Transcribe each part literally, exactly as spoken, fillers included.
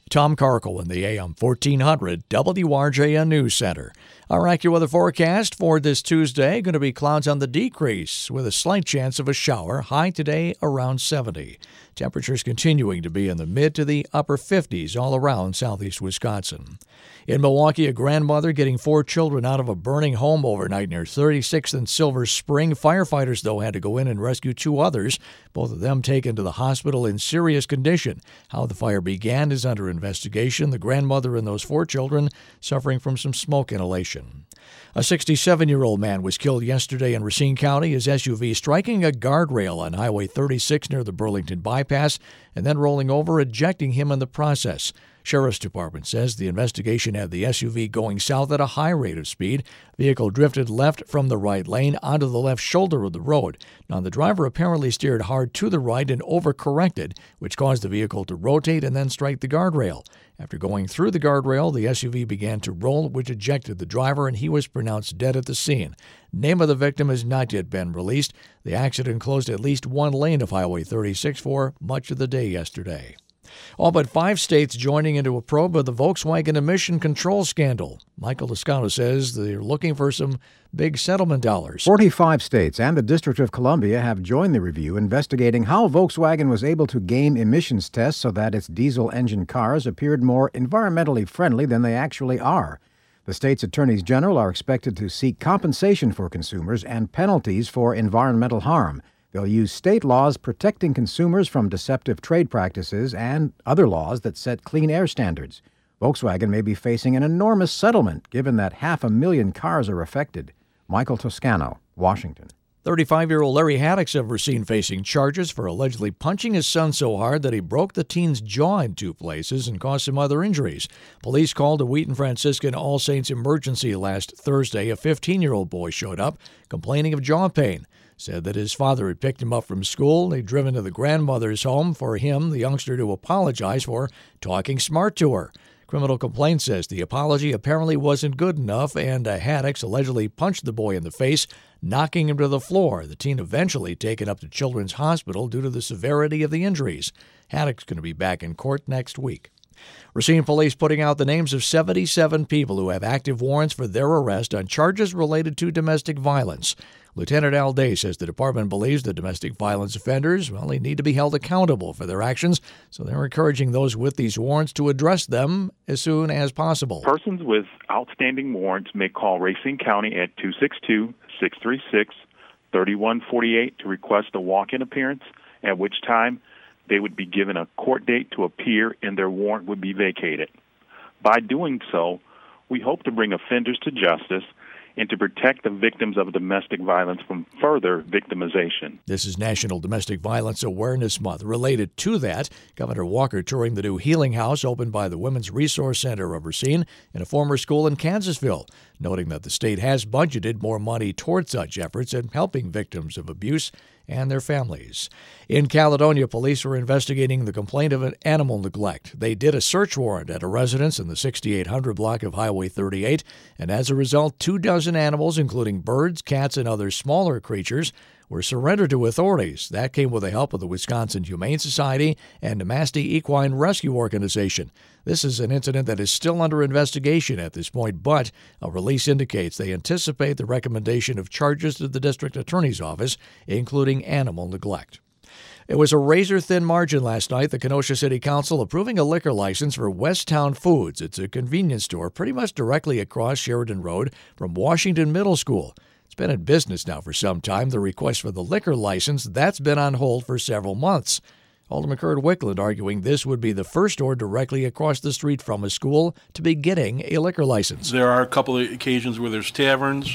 Tom Carkle in the A M fourteen hundred W R J N News Center. Our AccuWeather forecast for this Tuesday, going to be clouds on the decrease with a slight chance of a shower. High today around seventy. Temperatures continuing to be in the mid to the upper fifties all around southeast Wisconsin. In Milwaukee, a grandmother getting four children out of a burning home overnight near thirty-sixth and Silver Spring. Firefighters, though, had to go in and rescue two others, both of them taken to the hospital in serious condition. How the fire began is under investigation. The grandmother and those four children suffering from some smoke inhalation. A sixty-seven-year-old man was killed yesterday in Racine County, his S U V striking a guardrail on Highway thirty-six near the Burlington bypass and then rolling over, ejecting him in the process. Sheriff's Department says the investigation had the S U V going south at a high rate of speed. Vehicle drifted left from the right lane onto the left shoulder of the road. Now, the driver apparently steered hard to the right and overcorrected, which caused the vehicle to rotate and then strike the guardrail. After going through the guardrail, the S U V began to roll, which ejected the driver, and he was pronounced dead at the scene. Name of the victim has not yet been released. The accident closed at least one lane of Highway thirty-six for much of the day yesterday. All but five states joining into a probe of the Volkswagen emission control scandal. Michael Lascano says they're looking for some big settlement dollars. forty-five states and the District of Columbia have joined the review investigating how Volkswagen was able to game emissions tests so that its diesel engine cars appeared more environmentally friendly than they actually are. The state's attorneys general are expected to seek compensation for consumers and penalties for environmental harm. They'll use state laws protecting consumers from deceptive trade practices and other laws that set clean air standards. Volkswagen may be facing an enormous settlement, given that half a million cars are affected. Michael Toscano, Washington. thirty-five-year-old Larry Haddix of Racine facing charges for allegedly punching his son so hard that he broke the teen's jaw in two places and caused some other injuries. Police called a Wheaton Franciscan All Saints emergency last Thursday. A fifteen-year-old boy showed up complaining of jaw pain. Said that his father had picked him up from school. They'd driven to the grandmother's home for him, the youngster, to apologize for talking smart to her. Criminal complaint says the apology apparently wasn't good enough, and Haddix allegedly punched the boy in the face, knocking him to the floor. The teen eventually taken up to Children's Hospital due to the severity of the injuries. Haddix going to be back in court next week. Racine police putting out the names of seventy-seven people who have active warrants for their arrest on charges related to domestic violence. Lieutenant Al Day says the department believes the domestic violence offenders, well, they need to be held accountable for their actions, so they're encouraging those with these warrants to address them as soon as possible. Persons with outstanding warrants may call Racine County at two six two, six three six, three one four eight to request a walk-in appearance, at which time they would be given a court date to appear and their warrant would be vacated. By doing so, we hope to bring offenders to justice and to protect the victims of domestic violence from further victimization. This is National Domestic Violence Awareness Month. Related to that, Governor Walker touring the new Healing House opened by the Women's Resource Center of Racine in a former school in Kansasville, noting that the state has budgeted more money toward such efforts in helping victims of abuse and their families. In Caledonia, police were investigating the complaint of an animal neglect. They did a search warrant at a residence in the sixty-eight hundred block of Highway thirty-eight, and as a result, two dozen animals, including birds, cats, and other smaller creatures, were surrendered to authorities. That came with the help of the Wisconsin Humane Society and Namaste Equine Rescue Organization. This is an incident that is still under investigation at this point, but a release indicates they anticipate the recommendation of charges to the district attorney's office, including animal neglect. It was a razor-thin margin last night. The Kenosha City Council approving a liquor license for Westtown Foods. It's a convenience store pretty much directly across Sheridan Road from Washington Middle School. It's been in business now for some time. The request for the liquor license, that's been on hold for several months. Alderman Kurt Wickland arguing this would be the first store directly across the street from a school to be getting a liquor license. There are a couple of occasions where there's taverns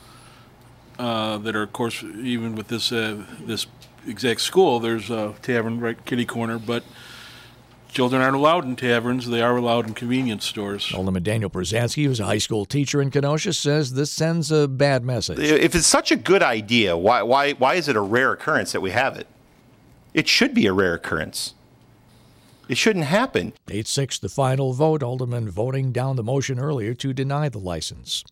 uh, that are, of course, even with this uh, this exact school, there's a tavern right kitty corner, but children aren't allowed in taverns. They are allowed in convenience stores. Alderman Daniel Brzezinski, who's a high school teacher in Kenosha, says this sends a bad message. If it's such a good idea, why why why is it a rare occurrence that we have it? It should be a rare occurrence. It shouldn't happen. eight six the final vote. Alderman voting down the motion earlier to deny the license.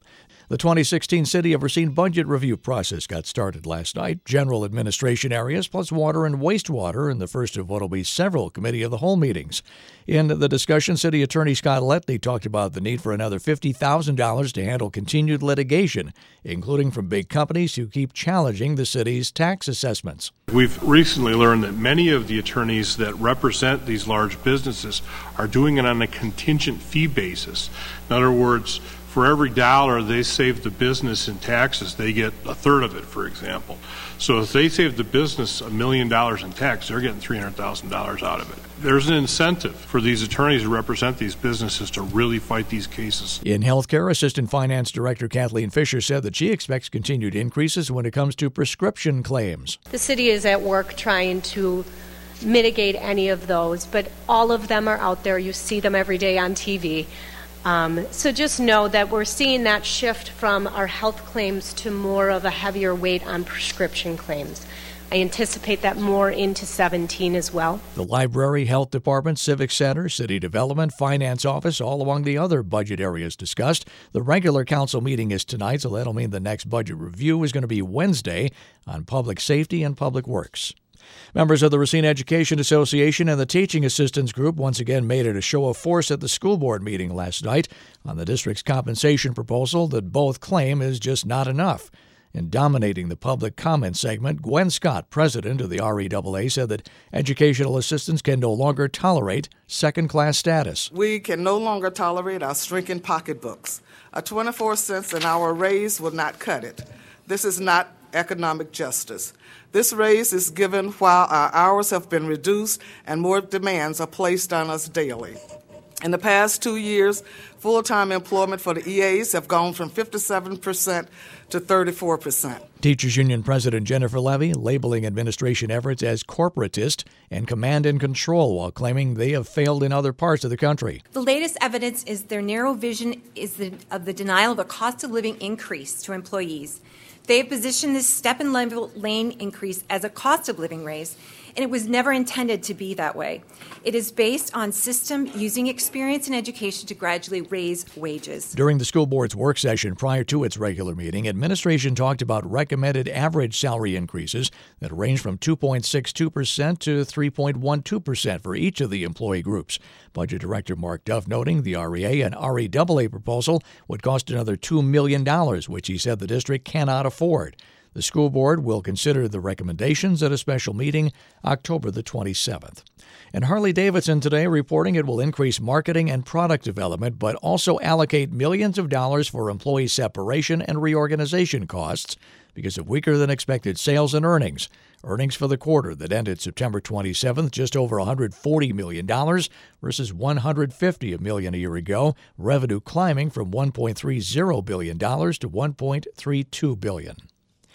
The twenty sixteen City of Racine budget review process got started last night. General administration areas plus water and wastewater in the first of what will be several committee of the whole meetings. In the discussion, City Attorney Scott Letney talked about the need for another fifty thousand dollars to handle continued litigation, including from big companies who keep challenging the city's tax assessments. We've recently learned that many of the attorneys that represent these large businesses are doing it on a contingent fee basis. In other words, for every dollar they save the business in taxes, they get a third of it, for example. So if they save the business a million dollars in tax, they're getting three hundred thousand dollars out of it. There's an incentive for these attorneys who represent these businesses to really fight these cases. In healthcare, Assistant Finance Director Kathleen Fisher said that she expects continued increases when it comes to prescription claims. The city is at work trying to mitigate any of those, but all of them are out there. You see them every day on T V. Um, so just know that we're seeing that shift from our health claims to more of a heavier weight on prescription claims. I anticipate that more into seventeen as well. The library, health department, civic center, city development, finance office, all along the other budget areas discussed. The regular council meeting is tonight, so that'll mean the next budget review is going to be Wednesday on public safety and public works. Members of the Racine Education Association and the Teaching Assistants Group once again made it a show of force at the school board meeting last night on the district's compensation proposal that both claim is just not enough. In dominating the public comment segment, Gwen Scott, president of the R E A A, said that educational assistants can no longer tolerate second-class status. We can no longer tolerate our shrinking pocketbooks. A twenty-four cents an hour raise will not cut it. This is not economic justice. This raise is given while our hours have been reduced and more demands are placed on us daily. In the past two years, full-time employment for the E As have gone from fifty-seven percent to thirty-four percent. Teachers Union President Jennifer Levy labeling administration efforts as corporatist and command and control while claiming they have failed in other parts of the country. The latest evidence is their narrow vision is the, of the denial of a cost of living increase to employees. They have positioned this step-and-level lane increase as a cost of living raise, and it was never intended to be that way. It is based on system using experience in education to gradually raise wages. During the school board's work session prior to its regular meeting, administration talked about recommended average salary increases that range from two point six two percent to three point one two percent for each of the employee groups. Budget Director Mark Duff noting the R E A and R E A A proposal would cost another two million dollars, which he said the district cannot afford. The school board will consider the recommendations at a special meeting October the twenty-seventh. And Harley-Davidson today reporting it will increase marketing and product development, but also allocate millions of dollars for employee separation and reorganization costs because of weaker than expected sales and earnings. Earnings for the quarter that ended September twenty-seventh, just over one hundred forty million dollars versus one hundred fifty million dollars a year ago. Revenue climbing from one point three zero billion dollars to one point three two billion dollars.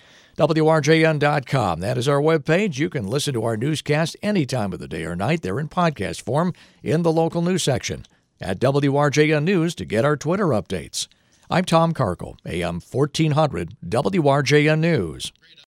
W R J N dot com. That is our webpage. You can listen to our newscast any time of the day or night. They're in podcast form in the local news section. At W R J N News to get our Twitter updates. I'm Tom Karkel, A M fourteen hundred W R J N News.